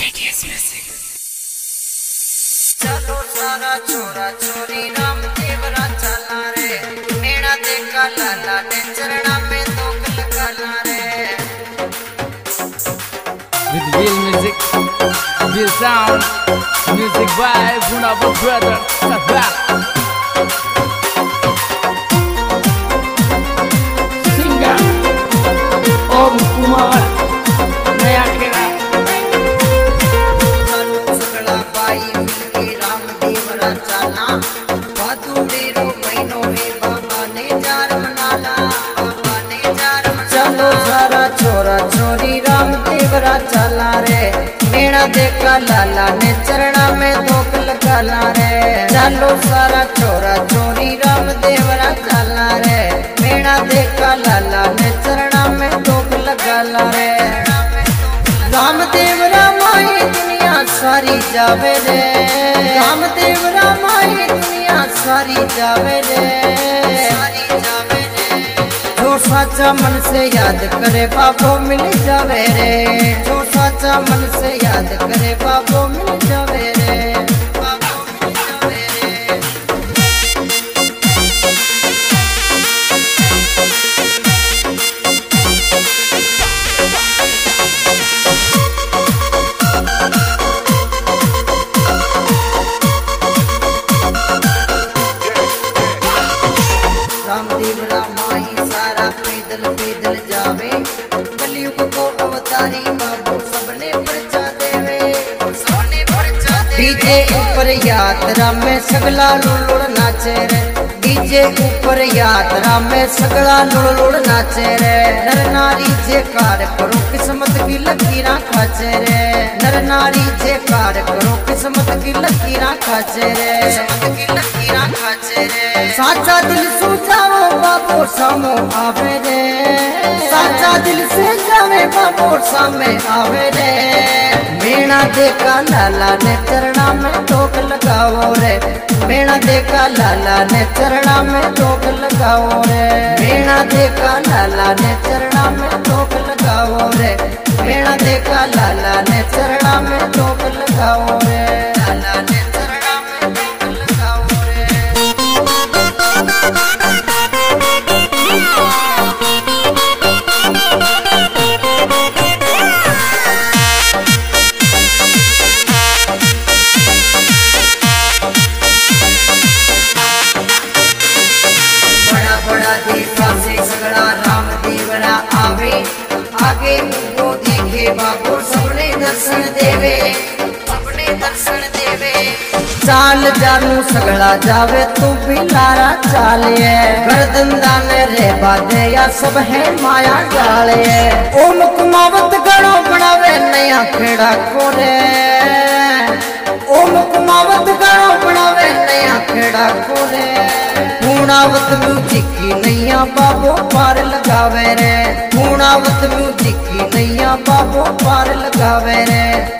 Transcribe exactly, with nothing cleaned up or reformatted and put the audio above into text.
चलो सारा छोरा छोरी राम देवरा चला रे, मेरा देखा लाला ने चरणा में तो लगा रे। With real music, real sound, music by Bunaba brother Sabah. Singer Om Kumar नया खेला। चलो सगला बाई मिलके राम देवरा चला, भादुड़ेरो महीनो है बाबा ने जार मनाला, बाबा ने जार मनाला। चलो सारा छोरा छोरी राम देवरा चला रे, मेरा देखा लाला ने चरणा में धोख लगा रे। चलो सारा छोरा छोरी राम देवरा चला रे, मेरा देखा लाला ने चरणा में धोख लगा रे। राम देवरा माही दुनिया सारी जावे रे, राम देवरा माही दुनिया सारी जावे रे, सारी जावे रे। जो साचा मन से याद करे बाबो मिल जावे रे, जो साचा मन से याद करे बाबो मिल जावे रे, बाबो मिल जावे रे। राम देवरा माही सारा पैदल पैदल जावे, कलयुग को अवतारी बाबू सबने परचा देवे, सबने परचा देवे। डीजे ऊपर यात्रा में सगला लुलुड़ नाचे रे, डीजे ऊपर यात्रा में सगला लुलुड़ नाचे रे। नर नारी जे कार करो किस्मत की लकीरां खाचे रे, नर नारी जे कार करो किस्मत की लकीरां खाचे रे, किस्मत की लकीरां खाचे रे। साचा दिल सुझाओ बाबू सामो आवे रे, साचा दिल से जावे बाबू सामे आवे रे। मेरा देखा लाला ने चरणा में धोख लगाओ रे, मेरा देखा लाला ने चरणा में धोख लगाओ रे, मेरा देखा लाला ने चरणा में धोख लगाओ रे, मेरा देखा लाला ने चरणा में धोख लगाओ रे, लाला ने चरणा में धोख लगाओ रे। बड़ा बड़ा देशा से सगड़ा राम देवरा आवे, आगे वो देखे बाबू सबने दर्शन देवे, सबने दर्शन देवे। चाल जानू सगड़ा जावे तू भी लारा चाले, गर्दन दाने रे बादे या सब है माया डाले। ओम कुमावत गणो बनावे नया खेड़ा कोरे, ओम कुमावत गणो बनावे नया खेड़ा कोरे। पूर्णावत म्यूजिक की नैया बाबो पार लगावे रे, पूर्णावत म्यूजिक की नैया बाबो पार लगावे रे।